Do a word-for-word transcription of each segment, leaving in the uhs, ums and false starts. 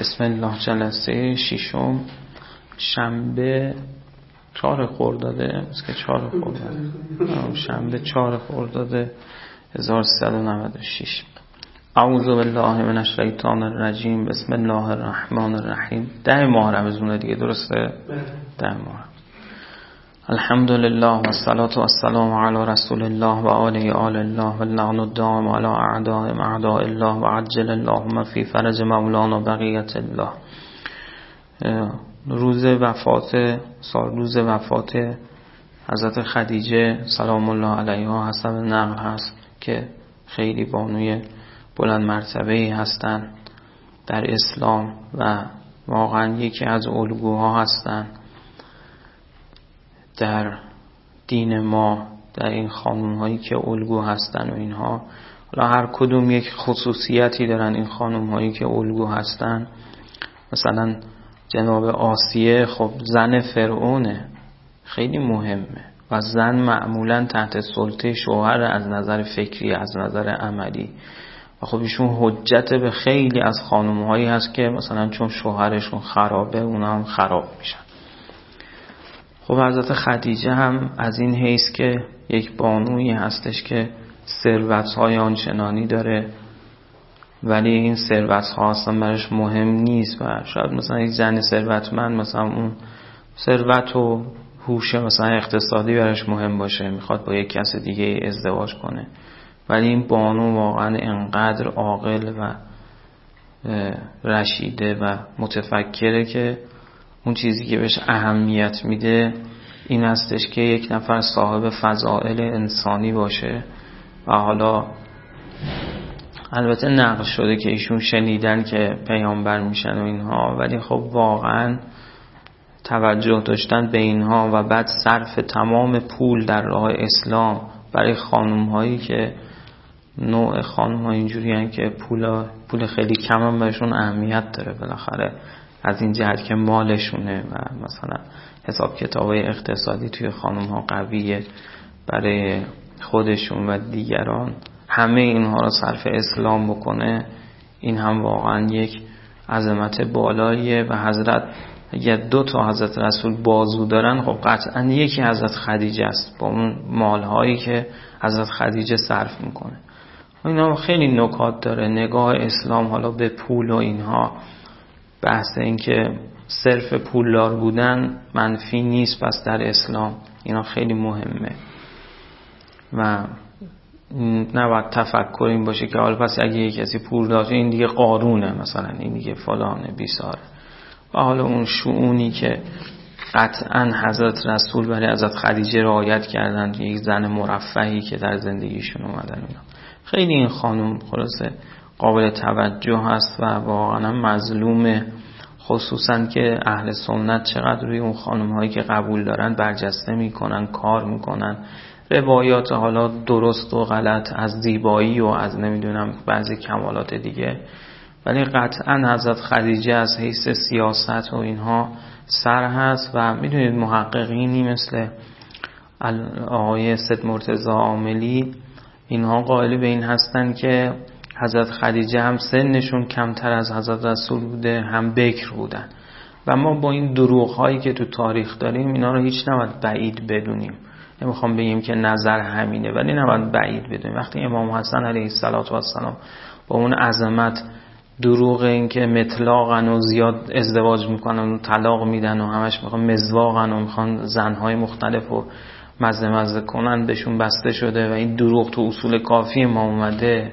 بسم الله. جلسه ششم شنبه چهار خرداده است که چهار خرداد شنبه چهار خرداد هزار و سیصد و نود و شش. اعوذ بالله من الشیطان الرجیم. بسم الله الرحمن الرحیم. ده ماه رمضان دیگه، درسته؟ ده ماه. الحمدلله و الصلاة و السلام علی رسول الله و آله آل الله و اللعن الدائم علی اعداء اعداء الله و عجل اللهم فی فرج مولانا بقیت الله. روز وفات سال روز وفات حضرت خدیجه سلام الله علیها حسب نقل هست که خیلی بانوی بلند مرتبه‌ای هستند در اسلام و واقعا یکی از الگوها هستند در دین ما، در این خانم هایی که الگو هستن و اینها. حالا هر کدوم یک خصوصیتی دارن این خانم هایی که الگو هستن. مثلا جناب آسیه خب زن فرعونه، خیلی مهمه و زن معمولا تحت سلطه شوهر از نظر فکری، از نظر عملی. و خب ایشون حجت به خیلی از خانم هایی هست که مثلا چون شوهرشون خرابه اونا هم خراب میشن. خب حضرت خدیجه هم از این حیث که یک بانویی هستش که ثروت‌های آنچنانی داره، ولی این ثروت‌ها اصلا برش مهم نیست و شاید مثلا یک زن ثروتمند مثلا اون ثروت و هوش مثلا اقتصادی برش مهم باشه، میخواد با یک کس دیگه ازدواج کنه، ولی این بانو واقعا انقدر عاقل و رشیده و متفکره که اون چیزی که بهش اهمیت میده این هستش که یک نفر صاحب فضائل انسانی باشه. و حالا البته نقل شده که ایشون شنیدن که پیامبر میشن و اینها، ولی خب واقعا توجه داشتن به اینها و بعد صرف تمام پول در راه اسلام برای خانم هایی که نوع خانم ها اینجوری هن که پول پول خیلی کم هم بهشون اهمیت داره بالاخره، از این جهت که مالشونه و مثلا حساب کتابای اقتصادی توی خانم ها قویه برای خودشون و دیگران، همه اینها رو صرف اسلام بکنه. این هم واقعا یک عظمت بالاییه و حضرت اگر دو تا حضرت رسول بازو دارن خب قطعا یکی حضرت خدیجه است با اون مالهایی که حضرت خدیجه صرف میکنه. اینا خیلی نکات داره نگاه اسلام حالا به پول و اینها. بحث این که صرف پولدار بودن منفی نیست پس در اسلام، اینا خیلی مهمه و نباید تفکر این باشه که حالا پس اگه یک کسی پول داره این دیگه قارونه، مثلا این دیگه فلانه بیساره. و حالا اون شؤونی که قطعا حضرت رسول برای حضرت خدیجه رعایت کردن، یک زن مرفهی که در زندگیشون اومدن، اینا خیلی این خانم خلاصه قابل توجه هست و واقعا مظلومه، خصوصا که اهل سنت چقدر روی اون خانم هایی که قبول دارن برجسته میکنن، کار میکنن، روایات حالا درست و غلط از زیبایی و از نمیدونم بعضی کمالات دیگه، ولی قطعا حضرت خدیجه از حیث سیاست و اینها سر هست. و میدونید محققینی مثل آقای سید مرتضی عاملی اینها قائل به این هستن که حضرت خدیجه هم سنشون کمتر از حضرت رسول بوده، هم بکر بودن. و ما با این دروغ هایی که تو تاریخ داریم اینا رو هیچ نباید بعید بدونیم. نمیخوام بگیم که نظر همینه، ولی نباید بعید بدونیم. وقتی امام حسن علیه السلام با اون عظمت دروغ این که مطلاقن و زیاد ازدواج میکنن و طلاق میدن و همش میخوان مزواقن و میخوان زنهای مختلف و مزه مزه کنن بهشون بسته شده و این دروغ تو اصول کافی ما اومده،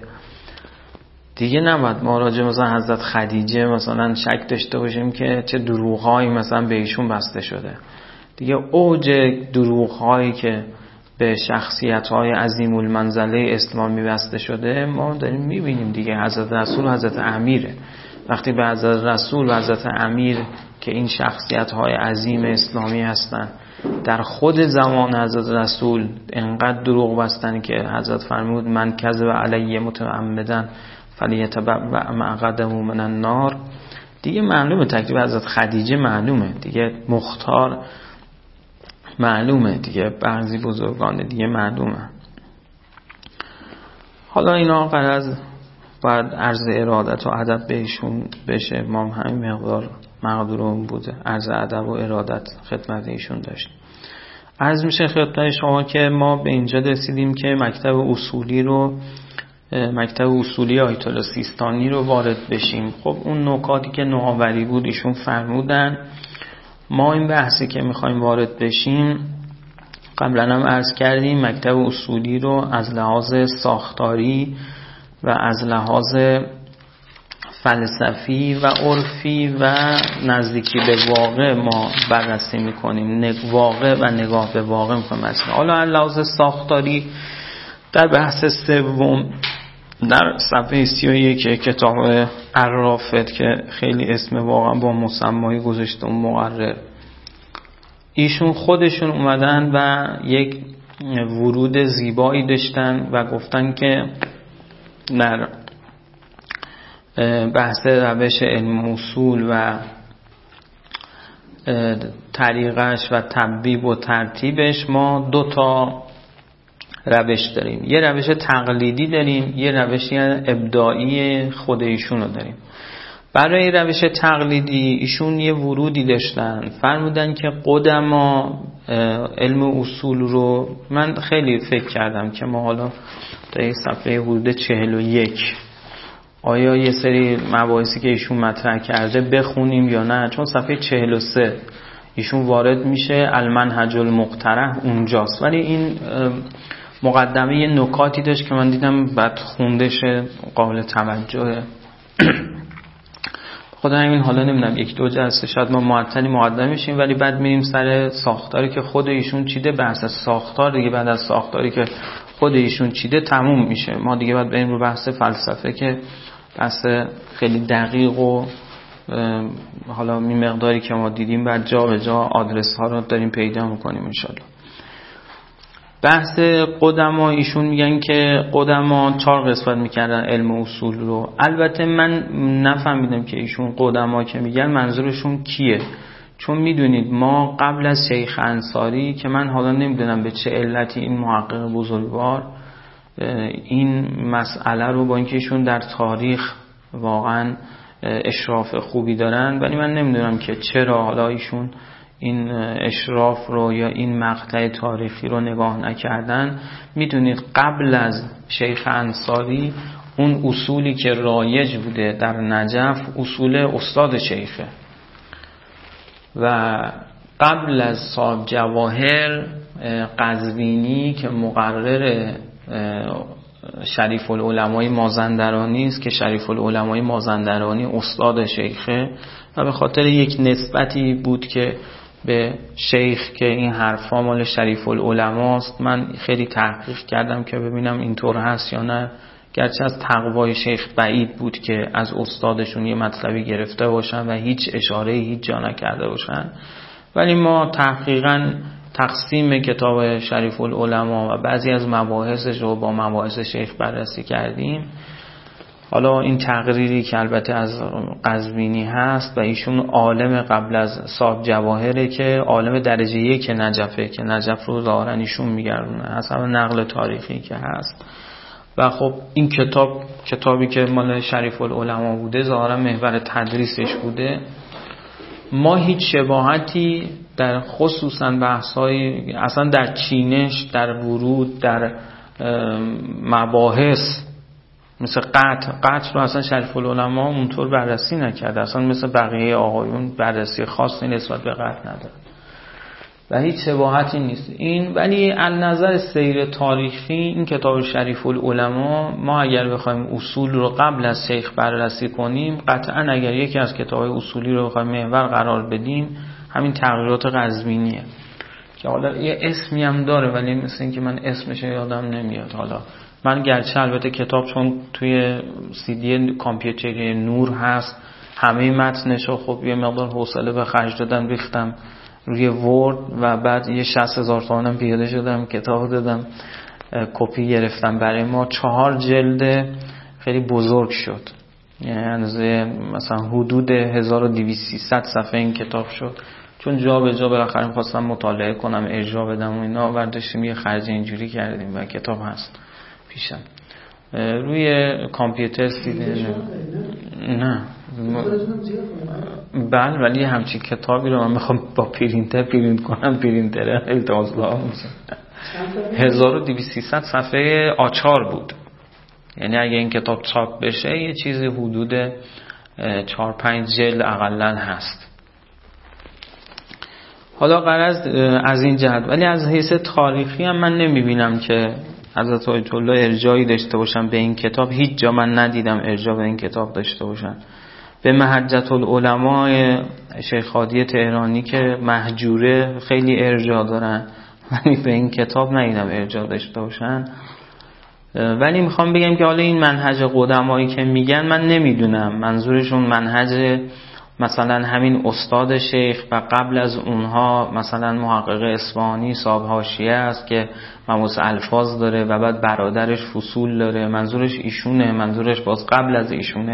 دیگه نباید ما راجع مثلا حضرت خدیجه مثلا شک داشته باشیم که چه دروغ‌هایی مثلا به ایشون بسته شده. دیگه اوج دروغ‌هایی که به شخصیت‌های عظیم المنزله اسلامی بسته شده ما داریم می‌بینیم دیگه. حضرت رسول و حضرت امیره. وقتی به حضرت رسول و حضرت امیر که این شخصیت‌های عظیم اسلامی هستن در خود زمان حضرت رسول انقدر دروغ بستن که حضرت فرمود من کذب علی متعمدا فلیتبوأ مقعده من النار. دیگه معلومه تکلیف حضرت خدیجه معلومه دیگه، مختار معلومه دیگه، بعضی بزرگان دیگه معلومه. حالا اینا غرض باید عرض ارادت و ادب بهشون بشه. ما همین مقدار مقدورمون بوده، عرض ادب و ارادت خدمت ایشون داشتیم. عرض میشه خدمت شما که ما به اینجا رسیدیم که مکتب اصولی رو مکتب اصولی آیت الله سیستانی رو وارد بشیم. خب اون نکاتی که نوآوری بود ایشون فرمودن. ما این بحثی که میخوایم وارد بشیم قبلا هم عرض کردیم، مکتب اصولی رو از لحاظ ساختاری و از لحاظ فلسفی و عرفی و نزدیکی به واقع ما بررسی میکنیم. واقع و نگاه به واقع میکنیم. مثلا حالا از لحاظ ساختاری در بحث سوم در صفحه سی و یک کتاب عرافت که خیلی اسم واقعا با مسمایی گذاشته اون مقرر، ایشون خودشون اومدن و یک ورود زیبایی داشتن و گفتن که در بحث روش علم اصول و طریقش و تبیب و ترتیبش ما دو تا روش داریم. یه روش تقلیدی داریم، یه روش ابداعی خود ایشون رو داریم. برای روش تقلیدی ایشون یه ورودی داشتن، فرمودن که قدما علم اصول رو، من خیلی فکر کردم که ما حالا در این صفحه حدود چهل و یک آیا یه سری مباحثی که ایشون مطرح کرده بخونیم یا نه، چون صفحه چهل و سه ایشون وارد میشه المنهج المقترح اونجاست، ولی این مقدمه یه نکاتی داشت که من دیدم بعد خوندش قابل توجهه. خدا همین حالا نمیدونم یک دو جلسه شاید ما معطلی مقدمه میشیم، ولی بعد میریم سر ساختاری که خود ایشون چیده. بحث ساختار دیگه بعد از ساختاری که خود ایشون چیده تموم میشه. ما دیگه بعد بریم رو بحث فلسفه که بحث خیلی دقیق و حالا می مقداری که ما دیدیم بعد جا به جا آدرس ها رو داریم پیدا میکنیم انشالله. بحث قدما ایشون میگن که قدما چهار قسمت میکردن علم اصول رو. البته من نفهمیدم که ایشون قدما که میگن منظورشون کیه، چون میدونید ما قبل از شیخ انصاری که من حالا نمیدونم به چه علتی این محقق بزرگوار این مسئله رو با اینکه ایشون در تاریخ واقعا اشراف خوبی دارن، ولی من نمیدونم که چرا حالا ایشون این اشراف رو یا این مقطع تاریخی رو نگاه نکردن. میدونید قبل از شیخ انصاری اون اصولی که رایج بوده در نجف اصول استاد شیخه، و قبل از صاحب جواهر قزوینی که مقرر شریف العلمای مازندرانی است که شریف العلمای مازندرانی استاد شیخه و به خاطر یک نسبتی بود که به شیخ که این حرفا مال شریف العلماست، من خیلی تحقیق کردم که ببینم اینطور هست یا نه، گرچه از تقوای شیخ بعید بود که از استادشون یه مطلبی گرفته باشن و هیچ اشاره هیچ جا نکرده باشن، ولی ما تحقیقاً تقسیم کتاب شریف العلما و بعضی از مباحثش رو با مباحث شیخ بررسی کردیم. حالا این تقریری که البته از قزوینی هست و ایشون عالم قبل از صاحب جواهره که عالم درجه یک نجفه که نجف رو ظاهرا ایشون میگردونه حسب نقل تاریخی که هست. و خب این کتاب کتابی که مال شریف العلما بوده ظاهرا محور تدریسش بوده. ما هیچ شباهتی در خصوصا بحث‌های اصلا در چینش، در ورود، در مباحث مثل قطع قطع رو اصلا شریف العلما اونطور بررسی نکرده، اصلا مثل بقیه آقایون بررسی خاصی نسبت به قطع نداره و هیچ شباهتی نیست این. ولی از نظر سیر تاریخی این کتاب شریف العلما ما اگر بخوایم اصول رو قبل از شیخ بررسی کنیم، قطعا اگر یکی از کتاب‌های اصولی رو بخوایم محور قرار بدیم همین تغییرات قزوینیه که حالا یه اسمی هم داره ولی مثل این که من اسمش یادم نمیاد. حالا من گرچه البته کتاب چون توی سی دی کامپیوتری نور هست همه متنش رو خب یه مقدار حوصله به خرج دادم ریختم روی ورد و بعد یه شصت هزار تومانم پیاده شدم کتاب دادم کپی گرفتم برای ما. چهار جلد خیلی بزرگ شد، یعنی اندازه مثلا حدود هزار و دویست سیصد صفحه این کتاب شد، چون جا به جا بالاخره می‌خواستم مطالعه کنم ارجاع بدم و اینا، برداشتیم یه خرج اینجوری کردیم و کتاب هست پیشم. روی کامپیوتر سیدی نه نه بله، ولی همچین کتابی رو من میخوام با پرینتر پرینت کنم، پرینتر التماس‌ها میشه هزار و دویست سیصد صفحه آچار بود. یعنی اگه این کتاب چاپ بشه یه چیزی حدود چهار پنج جلد اقلن هست. حالا غرض از این جهت، ولی از حیث تاریخی هم من نمیبینم که حضرت آیت الله ارجاعی داشته باشن به این کتاب. هیچ جا من ندیدم ارجاع به این کتاب داشته باشن. به محجة العلماء شیخ هادی تهرانی که مهجوره خیلی ارجاع دارن، ولی به این کتاب ندیدم ارجاع داشته باشن. ولی میخوام بگم که حالا این منهج قدمایی که میگن من نمیدونم منظورشون منهج مثلا همین استاد شیخ و قبل از اونها مثلا محقق اصفهانی صاحب حاشیه است که مباحث الفاظ داره و بعد برادرش فصول داره، منظورش ایشونه، منظورش باز قبل از ایشونه.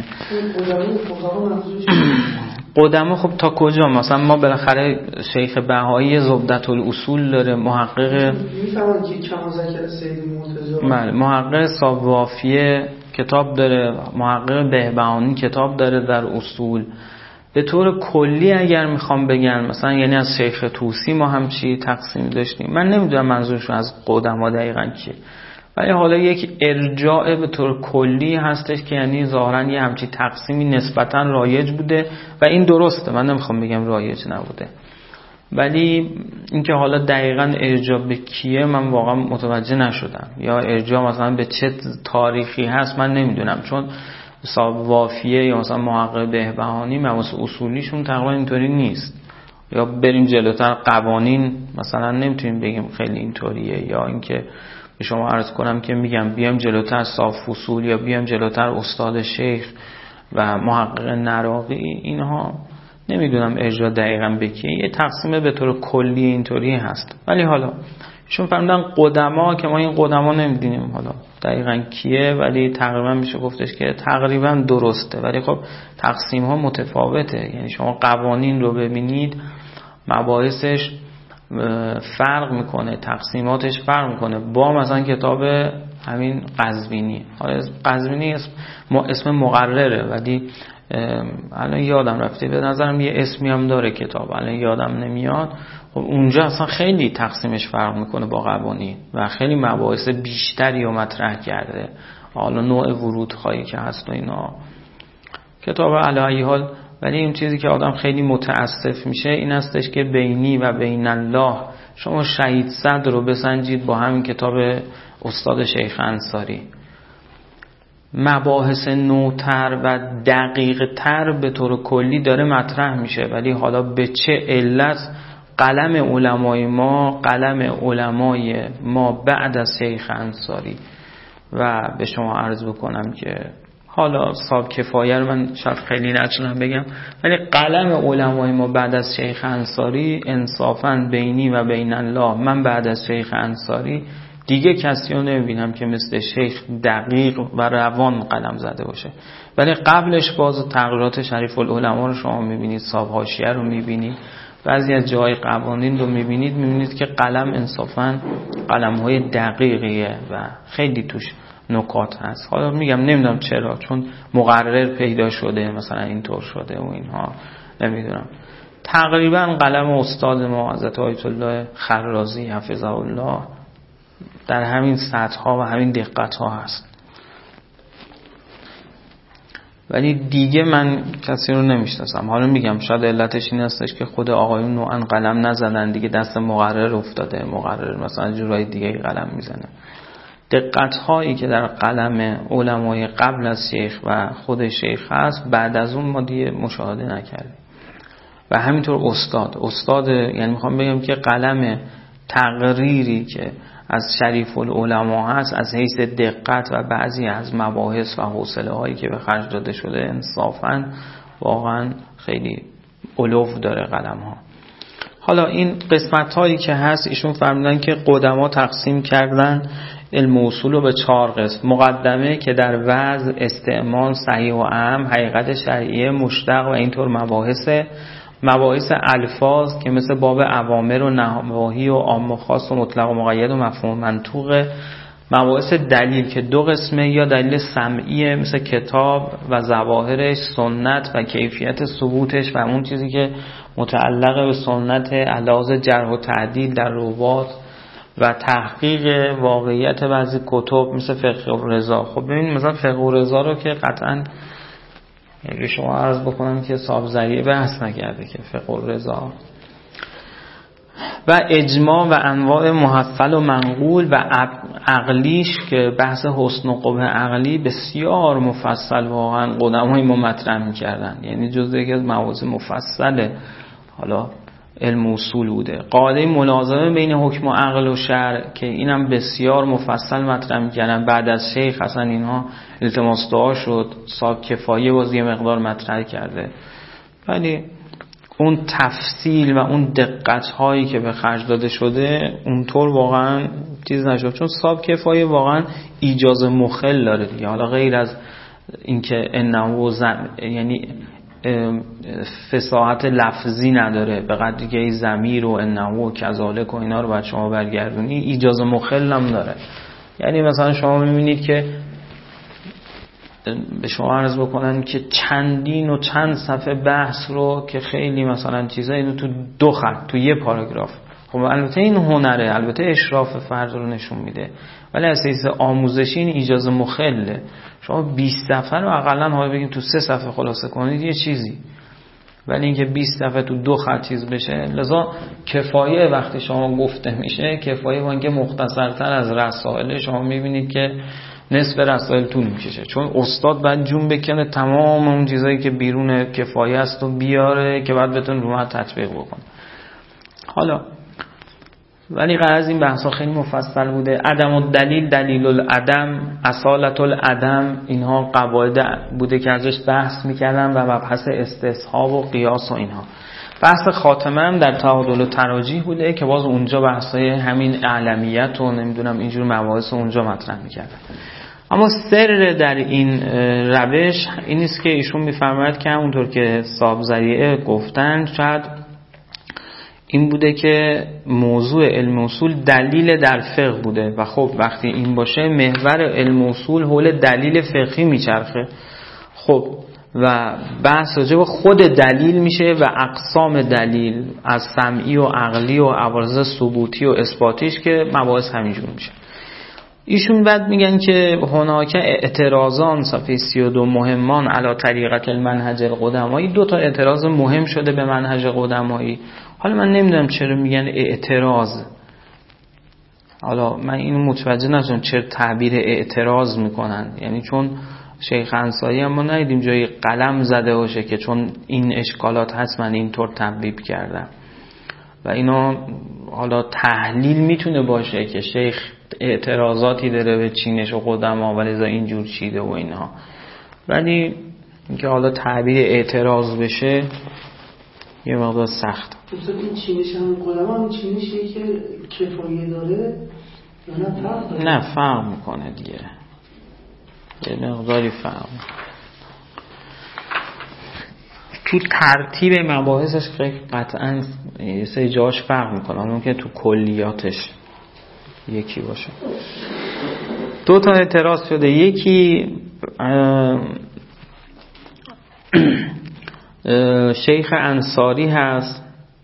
قدما خب تا کجا؟ مثلا ما بالاخره شیخ بهایی زبدة الاصول داره، محقق میفهمن که کمازکر سید مرتضی، بله، محقق صاحب وافیه کتاب داره، محقق بهبهانی کتاب داره در اصول. به طور کلی اگر میخوام بگم مثلا یعنی از شیخ طوسی ما هم چی تقسیم داشتیم، من نمیدونم منظورشون از قدما دقیقاً چیه، ولی حالا یک ارجاع به طور کلی هستش که یعنی ظاهراً یه همچی تقسیمی نسبتاً رایج بوده و این درسته، من نمیخوام بگم رایج نبوده. ولی اینکه حالا دقیقاً ارجاع به کیه من واقعا متوجه نشدم، یا ارجاع مثلا به چه تاریخی هست من نمیدونم، چون صاحب وافیه یا مثلا محقق بهبهانی مباحث اصولیشون تقریبا اینطوری نیست. یا بریم جلوتر قوانین مثلا نمیتونیم بگیم خیلی اینطوریه، یا اینکه به شما عرض کنم که میگم بیام جلوتر صاحب فصول یا بیام جلوتر استاد شیخ و محقق نراقی، اینها نمیدونم ارجاع دقیقاً به کیه. یه تقسیم به طور کلی اینطوری هست، ولی حالا ایشون فرمودن قدما که ما این قدما نمیدونیم حالا دقیقاً کیه، ولی تقریبا میشه گفتش که تقریبا درسته. ولی خب تقسیم ها متفاوته، یعنی شما قوانین رو ببینید مباحثش فرق میکنه، تقسیماتش فرق میکنه با مثلا کتاب همین قزوینی. حالا قزوینی اسم اسم مقرره ولی الان یادم رفته، به نظرم یه اسمی هم داره کتاب الان یادم نمیاد. خب اونجا اصلا خیلی تقسیمش فرق میکنه با قوانین و خیلی مباحث بیشتری رو مطرح کرده، حالا نوع ورود خواهی که هست و اینا. کتاب علی حال، ولی این چیزی که آدم خیلی متاسف میشه این هستش که بینی و بین الله، شما شهید صدر رو بسنجید با همین کتاب استاد شیخ انصاری، مباحث نوتر و دقیق تر به طور کلی داره مطرح میشه، ولی حالا به چه علت قلم علمای ما قلم علمای ما بعد از شیخ انصاری، و به شما عرض بکنم که حالا صاحب کفایه رو من شاید خیلی نتونم بگم، ولی قلم علمای ما بعد از شیخ انصاری انصافاً بینی و بین الله، من بعد از شیخ انصاری دیگه کسی رو نمیبینم که مثل شیخ دقیق و روان قلم زده باشه. ولی قبلش باز تغییرات شریف العلماء رو شما میبینید، صاحب حاشیه رو میبینید، بعضی از جای قوانین رو میبینید، میبینید که قلم انصافاً قلم‌های دقیقیه و خیلی توش نکات هست. حالا میگم نمیدونم چرا، چون مقرر پیدا شده مثلا اینطور شده و اینها، نمیدونم. تقریبا قلم استاد ما حضرت آیت الله خرازی حفظه الله در همین سطح ها و همین دقت ها هست، ولی دیگه من کسی رو نمیشناسم. حالا میگم شاید علتش این هستش که خود آقایون نوعا قلم نزدن دیگه، دست مقرر افتاده، مقرر مثلا جورای دیگه قلم میزنه. دقت هایی که در قلم علمای قبل از شیخ و خود شیخ هست بعد از اون ما دیگه مشاهده نکردیم. و همینطور استاد استاد یعنی میخوام بگم که قلم تقریری که از شریف العلماء هست از حیث دقت و بعضی از مباحث و حوصله هایی که به خرج داده شده انصافاً واقعا خیلی علو داره قلم ها. حالا این قسمت هایی که هست ایشون فرمودن که قدما تقسیم کردن علم اصول رو به چهار قسم: مقدمه که در وضع، استعمال، صحیح و اهم، حقیقت شرعیه، مشتق و اینطور مباحث مباحث الفاظ که مثل باب اوامر و نواهی و عام و خاص و مطلق و مقید و مفهوم منطوق، مباحث دلیل که دو قسمه، یا دلیل سمعیه مثل کتاب و ظواهرش، سنت و کیفیت ثبوتش و اون چیزی که متعلق به سنت علاوه جرح و تعدیل در روات و تحقیق واقعیت بعضی کتب مثل فقه و رضا. خب ببینید مثلا فقه و رضا رو که قطعاً اگه شما عرض بکنم که صاحب ذریعه بحث نکرده که فقه و رضا و اجماع و انواع محصل و منقول و عقلیش که بحث حسن و قبح عقلی بسیار مفصل واقعا قدمای ما مطرح می‌کردن، یعنی جزء یکی از مواضع مفصل حالا علم اصول بوده. قاعده ملازمه بین حکم و عقل و شرع که اینم بسیار مفصل مطرح می‌کردن. بعد از شیخ اصلا اینها التماس دعا شد، صاحب کفایه باز یه مقدار مطرح کرده، ولی اون تفصیل و اون دقت هایی که به خرج داده شده اونطور واقعا چیز نشد، چون صاحب کفایه واقعا ایجاز مخل داره دیگه. حالا غیر از اینکه انه زم... یعنی فصاحت لفظی نداره به قدری که ضمیر و انه و کذالک و اینا رو بعد شما برگردونی، ایجاز مخل هم داره. یعنی مثلا شما میبینید که به شما عرض بکنن که چندین و چند صفحه بحث رو که خیلی مثلا چیزا اینو تو دو خط تو یه پاراگراف. خب البته این هنره، البته اشراف فرد رو نشون میده، ولی اساس آموزشی این ایجاز مخله. شما بیست صفحه رو حداقل حالا بگیم تو سه صفحه خلاصه کنید یه چیزی، ولی اینکه بیست صفحه تو دو خط چیز بشه. لذا کفایه وقتی شما گفته میشه کفایه با اینکه مختصرتر از رسائل، شما میبینید که نصف رسائل طول میکشه، چون استاد باید جون بکنه تمام اون چیزایی که بیرون کفایه است و بیاره که بعد بتون رو ما تطبیق بکنه. حالا ولی غرض این بحثا خیلی مفصل بوده. عدم الدلیل، دلیل العدم، اصالت العدم، اینها قواعد بوده که ازش بحث میکردن و مبحث استصحاب و قیاس و اینها. بحث خاتمه هم در تعادل و تراجیح بوده که باز اونجا بحثای همین اعلمیت و نمیدونم اینجور مباحث اونجا مطرح میکردن. اما سر در این روش این است که ایشون میفرماید که همونطور که صاحب ذریعه گفتن شاید این بوده که موضوع علم اصول دلیل در فقه بوده و خب وقتی این باشه محور علم اصول حول دلیل فقهی میچرخه. خب و بحث راجع به خود دلیل میشه و اقسام دلیل از سمعی و عقلی و عوارض ثبوتی و اثباتیش که مباحث همینجور میشه. ایشون بعد میگن که هناک اعتراضان صفحه سی و دو مهمان علی طریقت المنهج القدمایی، دو تا اعتراض مهم شده به منهج قدمایی. حالا من نمیدونم چرا میگن اعتراض، حالا من اینو متوجه نشدم چرا تعبیر اعتراض میکنن، یعنی چون شیخ انصاری هم ما ندیدیم جایی قلم زده باشه که چون این اشکالات هست من اینطور تبیین کردم و اینا حالا تحلیل میتونه باشه که شیخ اعتراضاتی داره به چینش و قدما ولی ازا اینجور چیده و اینها، ولی اینکه حالا تعبیر اعتراض بشه یه مقدار سخت. مثلا این چینش هم قدما هم چینشی که کفایه داره یا نه فرق داره؟ نه فرق میکنه دیگه، یه مقداری فرق. تو ترتیب مباحثش قطعا یه سری جاش فرق میکنه، اون که تو کلیاتش یکی باشه. دو تا اعتراض شده، یکی شیخ انصاری هست،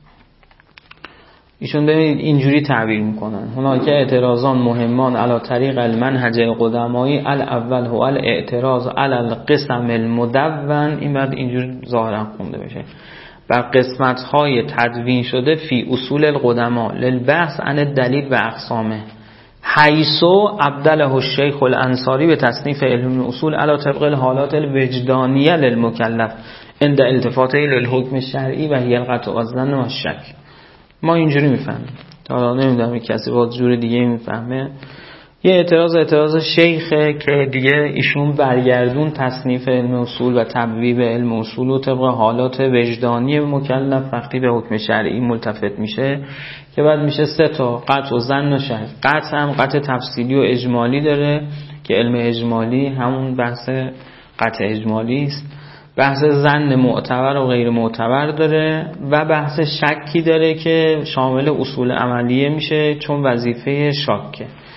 ایشون ببینید اینجوری تعبیر میکنن هناک اعتراضان مهمان علی طریق المنهج القدمایی، الاول هو الاعتراض علی القسم المدون، این بعد اینجوری ظاهرا خونده بشه، بر قسمت های تدوین شده فی اصول القدما للبحث عن الدلیل و اقسامه، حیثو ابدله الشیخ الانصاری به تصنیف علم اصول علی طبق الحالات الوجدانیه للمکلف عند التفاته للحکم الشرعی و هی القطع والظن و الشک. ما اینجوری میفهمیم، حالا نمیدونم کسی با جور دیگه میفهمه. یه اعتراض اعتراض شیخه که دیگه ایشون برگردون تصنیف علم اصول و تبویب علم اصول و طبق حالات وجدانی مکلف وقتی به حکم شرعی ملتفت میشه که بعد میشه سه تا: قطع و ظن و شک. قطع هم قطع تفصیلی و اجمالی داره که علم اجمالی همون بحث قطع اجمالی است، بحث ظن معتبر و غیر معتبر داره و بحث شکی داره که شامل اصول عملیه میشه چون وظیفه شاکه.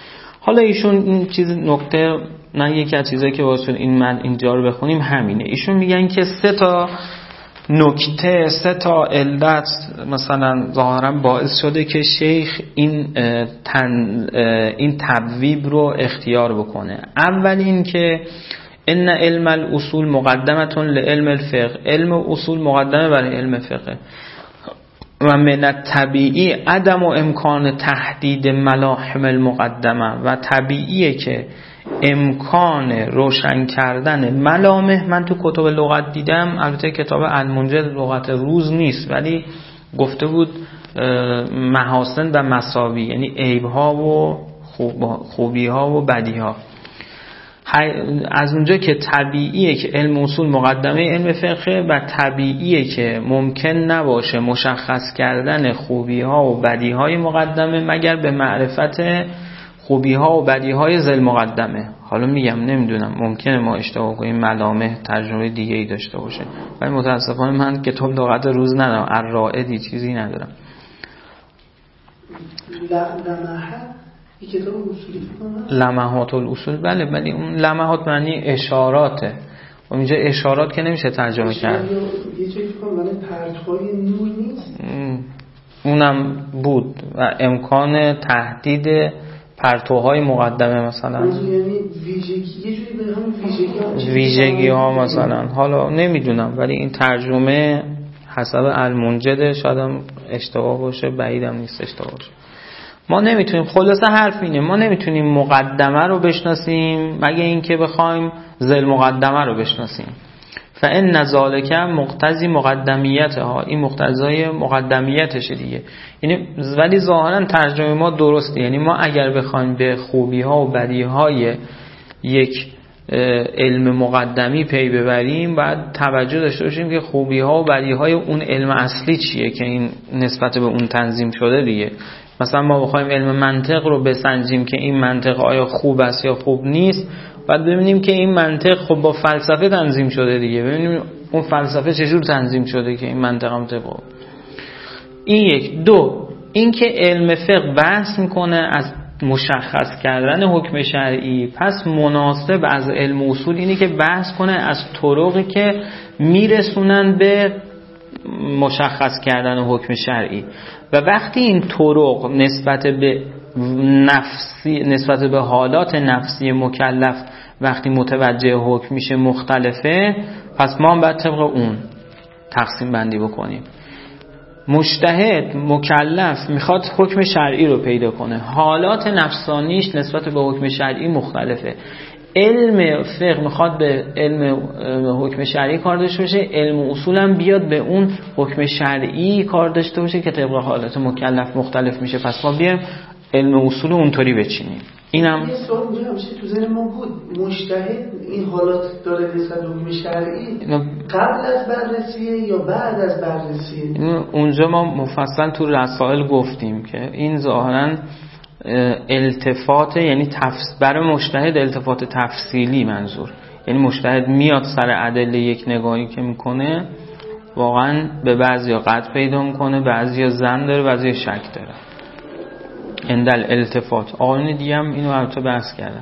حالا ایشون این چیز نکته نه یکی از چیزایی که واسه این من اینجا رو بخونیم همینه. ایشون میگن که سه تا نکته سه تا علت مثلا ظاهرا باعث شده که شیخ این تن این تبویب رو اختیار بکنه. اول این که ان علم الاصول مقدمتون لعلم الفقه، علم اصول مقدمه برای علم فقه. و من الطبیعی عدم و امکان تحدید ملاحم المقدمه، و طبیعیه که امکان روشن کردن ملامح، من تو کتب لغت دیدم، البته کتاب المنجد لغت روز نیست ولی گفته بود محاسن و مساوی، یعنی عیب‌ها و خوبی‌ها و بدی‌ها. از اونجا که طبیعیه که علم اصول مقدمه علم فقه و طبیعیه که ممکن نباشه مشخص کردن خوبی‌ها و بدی‌های مقدمه مگر به معرفت خوبی‌ها و بدی‌های ذل مقدمه. حالا میگم نمیدونم، ممکنه ما اشتباه کنیم، ملامح ترجمه دیگه‌ای داشته باشه، ولی متاسفانه من کتاب لغت روز ندارم، الرائدی چیزی ندارم. این کتاب اصولی لمحات الاصول، بله ولی اون لمحات معنی اشاراته و اینجا اشارات که نمیشه ترجمه کرد. یه چیزی کنم ولی پرتوهای نور نیست، اونم بود و امکان تهدید پرتوهای مقدمه مثلا، یعنی ویژگی یه جوری به همون ویژگی ویژگی ها مثلا، حالا نمیدونم ولی این ترجمه حسب المنجد شاید هم اشتباه باشه، بعیدم نیست اشتباه باشه. ما نمیتونیم، خلاصه حرف اینه، ما نمیتونیم مقدمه رو بشناسیم مگه اینکه بخوایم ذل مقدمه رو بشناسیم. فإن ذلک مقتضی مقدمیته ها، این مقتضای مقدمیتشه دیگه. یعنی ولی ظاهرا ترجمه ما درسته، یعنی ما اگر بخوایم به خوبی ها و بدی های یک علم مقدمی پی ببریم باید توجه داشته باشیم که خوبی ها و بدی های اون علم اصلی چیه که این نسبت به اون تنظیم شده دیگه. مثلا ما بخوایم علم منطق رو بسنجیم که این منطق آیا خوب است یا خوب نیست، بعد ببینیم که این منطق خب با فلسفه تنظیم شده دیگه، ببینیم اون فلسفه چجور تنظیم شده که این منطق هم طبق. این یک. دو، این که علم فقه بحث میکنه از مشخص کردن حکم شرعی، پس مناسب از علم اصول اینه که بحث کنه از طرقی که میرسونن به مشخص کردن حکم شرعی. و وقتی این طرق نسبت به نفسی، نسبت به حالات نفسی مکلف وقتی متوجه حکم میشه مختلفه، پس ما هم باید طبق اون تقسیم بندی بکنیم. مجتهد مکلف میخواد حکم شرعی رو پیدا کنه، حالات نفسانیش نسبت به حکم شرعی مختلفه. علم فقه میخواد به علم حکم شرعی کار داشته باشه، علم اصول هم بیاد به اون حکم شرعی کار داشته باشه که طبق حالات مکلف مختلف میشه. پس ما بیایم علم اصول اونطوری بچینیم. اینم یه سوال اونجا همیشه تو ذهن ما بود، مجتهد این حالات داره نسبت به حکم شرعی قبل از بررسیه یا بعد از بررسیه؟ اونجا ما مفصل تو رسائل گفتیم که این ظاهراً التفات، یعنی تفس... برای مجتهد التفات تفصیلی منظور، یعنی مجتهد میاد سر ادله یک نگاهی که میکنه واقعا به بعضیا قطع پیدا میکنه، بعضیا ظن داره، بعضیا شک داره. اندل التفات آقایون دیگه هم اینو البته بحث کردن.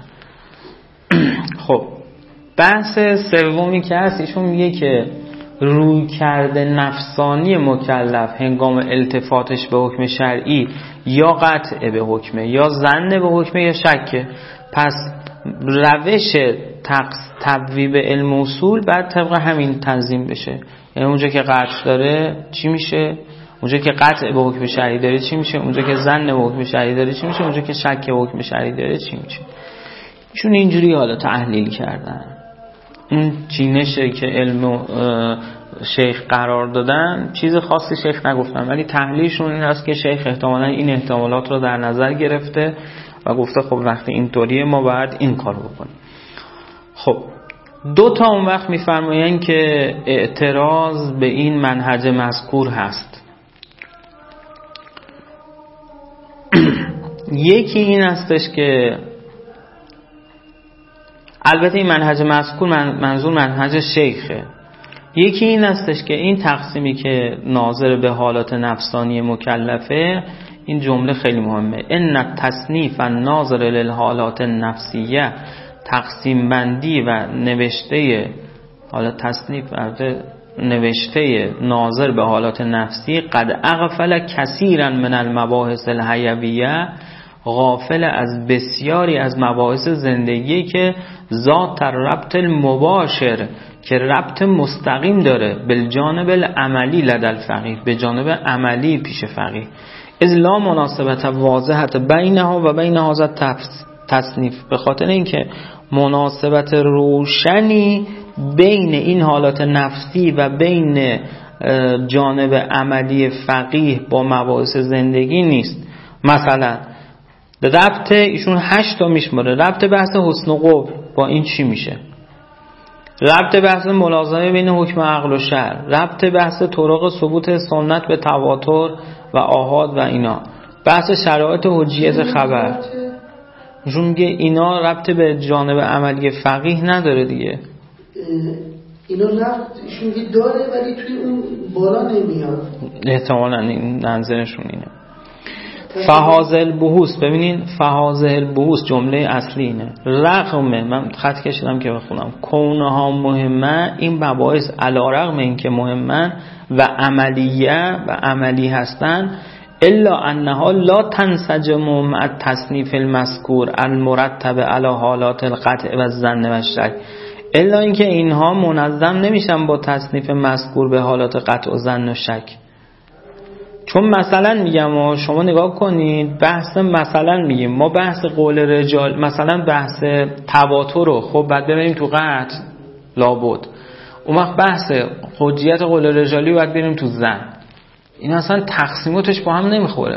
خب بحث سومی که هست ایشون میگه که روی کرده نفسانی مکلف هنگام التفاتش به حکم شرعی یا قطع به حکمه یا ظن به حکمه یا شکه. پس روش تبویب علم اصول بعد طبق همین تنظیم بشه، یعنی اونجا که قطع داره چی میشه، اونجا که قطع به حکم شرعی داره چی میشه، اونجا که ظن به حکم شرعی داره چی میشه، اونجا که شک به حکم شرعی داره چی میشه. ایشون اینجوری حالا تحلیل کردن. اون چینشه که علم شیخ قرار دادن چیز خاصی شیخ نگفتن، ولی تحلیلشون این هست که شیخ احتمالاً این احتمالات رو در نظر گرفته و گفته خب وقتی اینطوریه ما باید این کار بکنیم. خب دو تا اون وقت میفرمایند که اعتراض به این منهج مذکور هست. یکی این هستش که البته این منهج مذکور منظور منهج شیخه. یکی این هستش که این تقسیمی که ناظر به حالات نفسانی مکلفه این جمله خیلی مهمه. ان التصنیف الناظر للحالات النفسیه، تقسیم بندی و نوشته، حالا تصنیف نوشته ناظر به حالات نفسی، قد اغفل کثیرا من المباحث الحیویه، غافل از بسیاری از مباحث زندگی که ذات ربط المباشر، که ربط مستقیم داره، بالجانب العملی لدى الفقیه، به جانب عملی پیش فقیه. اذ لا مناسبت واضحه بینها و بین هذا تصنیف، به خاطر اینکه مناسبت روشنی بین این حالات نفسی و بین جانب عملی فقیه با مباحث زندگی نیست. مثلا ربط ایشون هشت تا میشماره، ربط بحث حسن و قبح با این چی میشه؟ ربط بحث ملازمه بین حکم عقل و شرع، ربط بحث طرق ثبوت سنت به تواتر و آحاد و اینا، بحث شرایط حجیت خبر. ایشون میگه اینا ربط به جانب عملی فقیه نداره دیگه. اینا ربط ایشون میگه داره ولی توی اون بالا نمیاد. احتمالاً این نظرشون اینه. فهازل بحوث، ببینین فهازل بحوث جمله اصلی اینه. رغم من خط کشیدم که بخونم کونها مهمه، این مباحث علی رغم این که مهمن و عملیه و عملی هستن، الا انها لا تنسجم مع التصنیف المذکور المرتب علی حالات القطع و الظن و الشک، الا اینکه اینها منظم نمیشن با تصنیف مذکور به حالات قطع و ظن و شک. چون مثلا میگم شما نگاه کنید بحث، مثلا میگیم ما بحث قول رجال، مثلا بحث تواتر رو خب بعد ببینیم تو قطع لابد، اون وقت بحث حجیت قول رجالی رو بعد بریم تو ظن. این اصلا تقسیماتش با هم نمیخوره.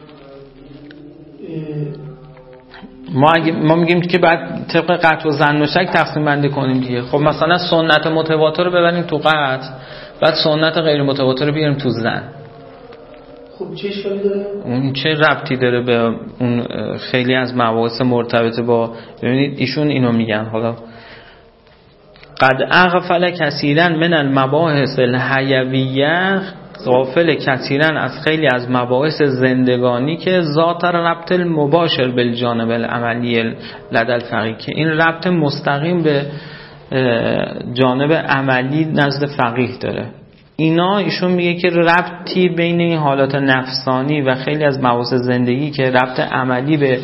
ما اگه ما میگیم که بعد طبق قطع و ظن و شک تقسیم بندی کنیم دیگه. خب مثلا سنت متواتر رو ببریم تو قطع، بعد سنت غیر متواتر رو بیاریم تو ظن. خب چه اشکالی داره؟ اون چه ربطی داره به اون خیلی از مباحث مرتبط با، ببینید ایشون اینو میگن حالا قد اغفل کثیرا من المباحث الحیویه، غافل کثیرا از خیلی از مباحث زندگانی که ذات ربط المباشر بالجانب العملی لدى الفقیه، که این ربط مستقیم به جانب عملی نزد فقیه داره. اینا ایشون میگه که ربطی بین این حالات نفسانی و خیلی از مباحث زندگی که ربط عملی به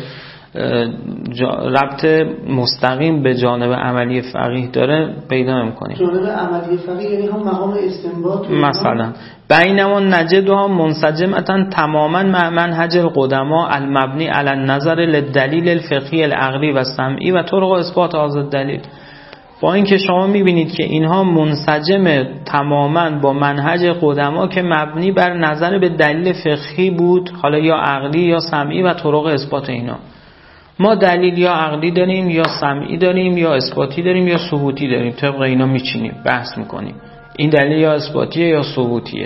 ربط مستقیم به جانب عملی فقیه داره پیدا نمی‌کنیم. جانب عملی فقیه یعنی هم مقام استنباط مثلا بینما نجدها منسجمتا تماما مع منهج القدما المبنی علی النظر للدلیل الفقهی العقلی و سمعی و طرق اثبات هذا الدلیل. با اینکه شما میبینید که اینها منسجم تماما با منهج قدما که مبنی بر نظر به دلیل فقهی بود، حالا یا عقلی یا سمعی و طرق اثبات اینا. ما دلیل یا عقلی داریم یا سمعی داریم یا اثباتی داریم یا ثبوتی داریم، طبق اینا میچینیم بحث میکنیم این دلیل یا اثباتیه یا ثبوتیه.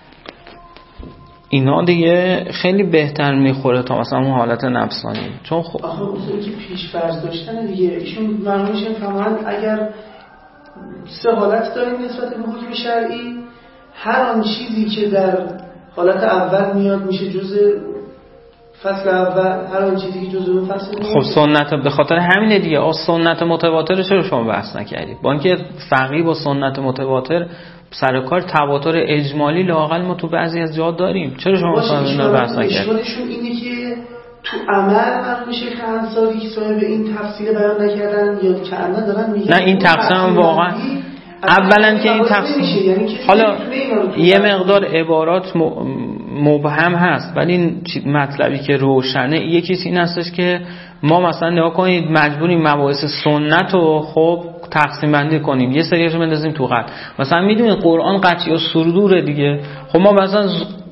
اینا دیگه خیلی بهتر میخوره تا مثلا اون حالت نفسانی. چون خب آخه اصولی که پیش فرض داشتن دیگه ایشون معلومش تماما اگر سه حالت داریم نسبت به حکم شرعی، هر آن چیزی که در حالت اول میاد میشه جزء فصل اول، هر آن چیزی که جزء اون فصل میاد. خب سنت به خاطر همینه دیگه. آ سنت متواتر چرا شما بحث نکردید؟ با اینکه فقیه با سنت متواتر سر کار تواتر اجمالی لااقل ما تو بعضی از جاها داریم، چرا شما مثلا اینا بحث نکردید؟ اشکالشون اینه که تو عمل مرحوم شیخ انصاری که صاحب این تفصیل بیان نکردن یا که الان دارن میگن نه این تقسیم واقعا اولا که این تقسیم یعنی حالا یه مقدار عبارات مبهم هست ولی این مطلبی که روشنه یکیش این هستش که ما مثلا نگاه کنید مجبوریم مباحث سنت رو خب تقسیم بندی کنیم، یه سریاشو بندازیم تو قطع. مثلا میدونید قرآن قطعی و صدوره دیگه، خب ما مثلا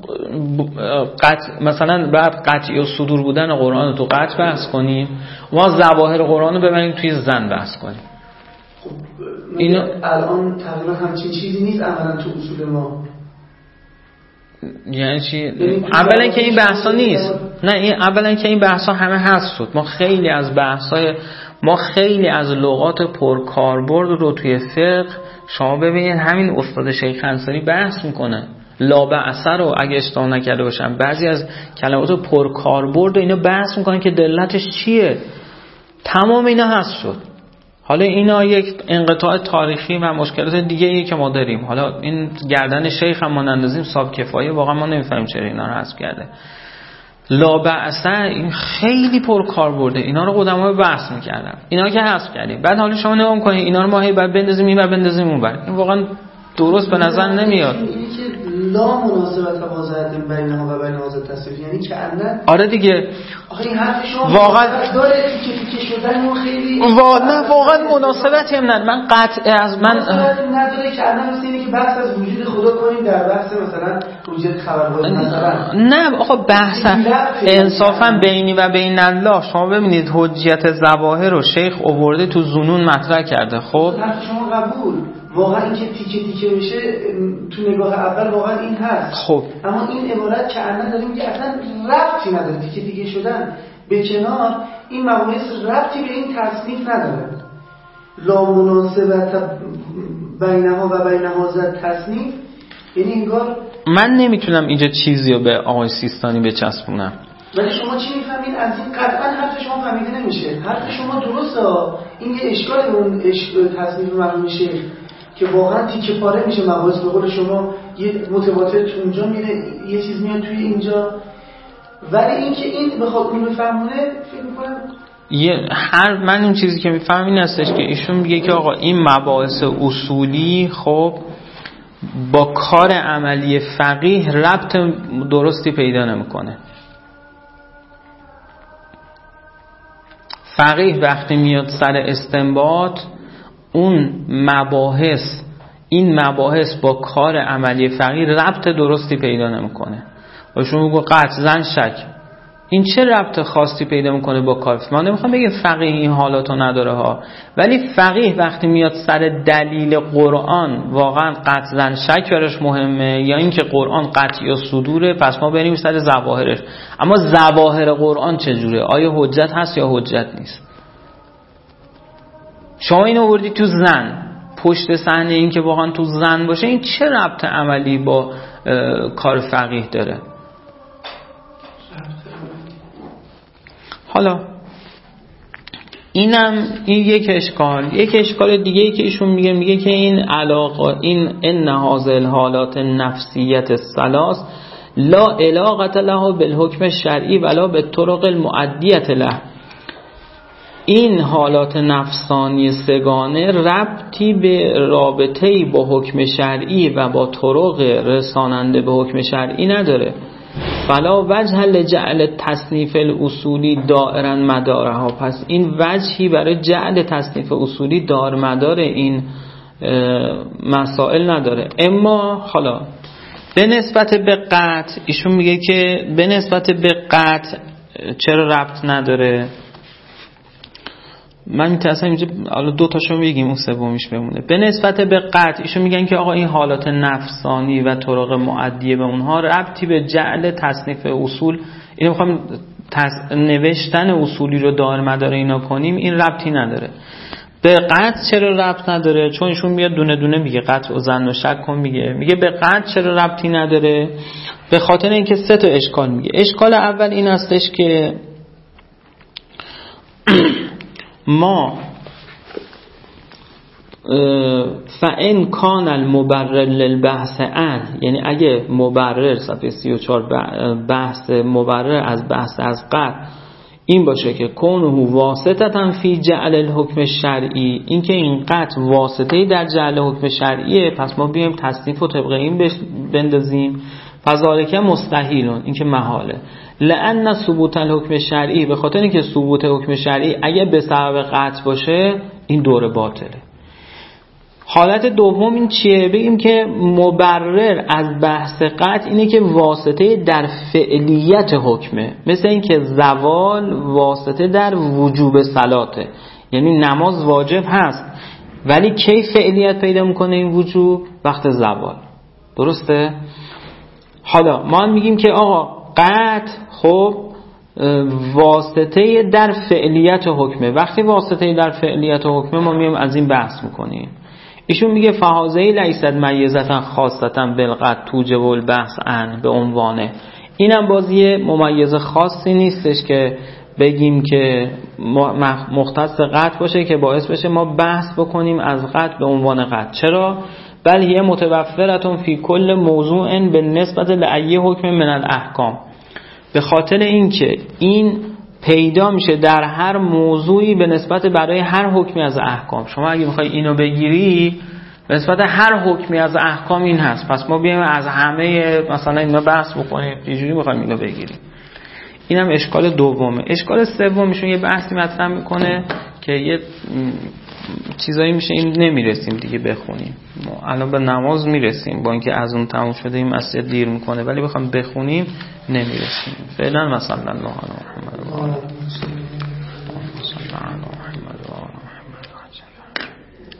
قطع مثلا بعد قطعی و صدور بودن قرآن رو تو قطع بحث کنیم، ما ظواهر قرآن رو ببریم توی زن بحث کنیم. خب اینو الان تقریبا همچین چیزی نیست عملا تو اصول ما. یعنی چی؟ اولا که این بحثا نیست، نه این اولا که این بحثا همه هست شد. ما خیلی از بحثای ما خیلی از لغات پرکاربرد رو توی فقه شما ببینید همین استاد شیخ انصاری بحث میکنه. لا بأس رو اگه اشتباه نکرده باشم بعضی از کلمات پرکاربرد و اینا بحث میکنن که دلتش چیه. تمام اینا هست شد. حالا اینا یک انقطاع تاریخی و مشکلات دیگه ای که ما داریم. حالا این گردن شیخ هم ما نندازیم صاحب کفایه، واقعا ما نمیفهمیم چرا اینا رو حذف کرده. لا بأس این خیلی پرکار برده، اینا رو قدما بحث میکردن، اینا که حذف کردیم. بعد حالا شما نگاه کنید اینا رو ما هی بعد بندازیم این بعد بندازیم اون بعد، این واقعا درست به نظر نمیاد. لا مناسبت واضحه بینها و بین هذا التصریف، یعنی که الان آره دیگه آخه این حرف شما واقعا داره تیکه تیکه شدن اون خیلی وا... نه واقعا مناسبتی هم نداره. من قطع از من مناسبتی نداره که الان مثل اینه که بحث از وجود خدا کنیم در بحث مثلا وجود خبرهای مثلا. نه آقا بحث انصافا بینی و بین الله، شما ببینید حجیت ظواهر رو شیخ آورده تو ظنون مطرح کرده. خب حرف شما قبول، واقعا این که تیکه تیکه بشه تو نگاه اول واقعا این هست. خب اما این عبارت که الان داریم که اصلا ربطی نداره، تیکه تیکه شدن به کنار، این مباحث ربطی به این تصنیف نداره. لا مناسبت بینها و بین هذا تصنیف، یعنی انگار من نمیتونم اینجا چیزی رو به آقای سیستانی بچسبونم. ولی شما چی میفهمین از این؟ قطعا حرف شما فهمیده نمیشه. حرف شما درسته، این یه اشکال اون تصنیف مرحوم شیخ که واقعا تیکه پاره میشه مباحث، به قول شما یه متواتر تو اونجا میره یه چیز میاد توی اینجا. ولی این که این بخواد اون بفهمونه فکر میکنم یه هر من اون چیزی که میفهمم این هستش که ایشون میگه که آقا این مباحث اصولی خب با کار عملی فقیه ربط درستی پیدا نمیکنه. فقیه وقتی میاد سر استنباط اون مباحث این مباحث با کار عملی فقیه ربط درستی پیدا نمیکنه. و شما میگو قطع زن شک، این چه ربط خاصی پیدا میکنه با کار؟ من نمیخوام بگم فقیه این حالاتو نداره ها، ولی فقیه وقتی میاد سر دلیل قرآن واقعا قطع زن شک براش مهمه، یا اینکه قرآن قطعی و صدوره پس ما بریم سر ظواهرش. اما ظواهر قرآن چجوره؟ آیا حجت هست یا حجت نیست؟ شما اینو آوردی تو زن، پشت صحنه این که واقعا تو زن باشه، این چه ربط عملی با کار فقیه داره؟ حالا اینم این یک اشکال. یک اشکال دیگه ای که ایشون میگه میگه که این علاقه این ان هذه الحالات نفسیت الثلاث لا علاقه له بالحکم الشرعی ولا بالطرق المؤدیه له. این حالات نفسانی سگانه ربطی به رابطه‌ای با حکم شرعی و با طرق رساننده به حکم شرعی نداره. فلا وجه لجعل تصنیف الاصولی دائرا مدارها، پس این وجهی برای جعل تصنیف اصولی دار مدار این مسائل نداره. اما حالا به نسبت به قطع ایشون میگه که به نسبت به قطع چرا ربط نداره. من میترسم اینجا حالا دو تاشو بگیم اون سومیش بمونه. به نسبت به قطع ایشون میگن که آقا این حالات نفسانی و طرق معدیه به اونها ربطی به جعل تصنیف اصول، اینو میخوام تص... نوشتن اصولی رو دار مدار اینا کنیم، این ربطی نداره. به قطع چرا ربط نداره؟ چون ایشون میاد دونه دونه میگه قطع و ظن و شک کن، میگه میگه به قطع چرا ربطی نداره؟ به خاطر اینکه سه تا اشکال میگه. اشکال اول این هستش که ما فَإِنْ كَانَ الْمُبَرِّرُ لِلْبَحْثِ عَنْ، یعنی اگه مبرر صفحه سی و چهار بحث مبرر از بحث از قطع این باشه که کونه واسطه فی جعل الحکم شرعی، این که این قطع واسطه‌ای در جعل حکم شرعیه، پس ما بیایم تصنیف و طبق این بندازیم، فذالک مستحیلون، این که محاله. لأن ثبوت الحکم شرعی، به خاطر اینکه ثبوت حکم شرعی اگه به سبب قطع باشه این دور باطله. حالت دوم این چیه؟ بگیم که مبرر از بحث قطع اینه که واسطه در فعلیت حکمه، مثل این که زوال واسطه در وجوب صلاته، یعنی نماز واجب هست ولی کی فعلیت پیدا میکنه این وجوب؟ وقت زوال. درسته؟ حالا ما هم میگیم که آقا قطع خب واسطه در فعلیت حکمه. وقتی واسطه در فعلیت حکمه ما میام از این بحث میکنیم. ایشون میگه فهازهی لیست میزتن خاصتن بالقد توجب البحث عن به عنوانه. اینم بازی ممیز خاصی نیستش که بگیم که مختص قطع باشه که باعث بشه ما بحث بکنیم از قطع به عنوان قطع. چرا؟ بل هی متوفرتون فی کل موضوع به نسبت لایه حکم من الاحکام، به خاطر اینکه این پیدا میشه در هر موضوعی به نسبت برای هر حکمی از احکام. شما اگه میخوای اینو بگیری به نسبت هر حکمی از احکام این هست، پس ما بیایم از همه مثلا اینا بحث بکنیم اینجوری میخوایم اینو بگیریم. اینم اشکال دومه. اشکال سومشون یه بحثی مطرح میکنه که یه چیزایی میشه این نمیرسیم دیگه بخونیم. ما الان به نماز میرسیم با اینکه از اون تموم شده این مسجد دیر میکنه، ولی بخوام بخونیم نمیرسیم. فعلا مثلا الله محمد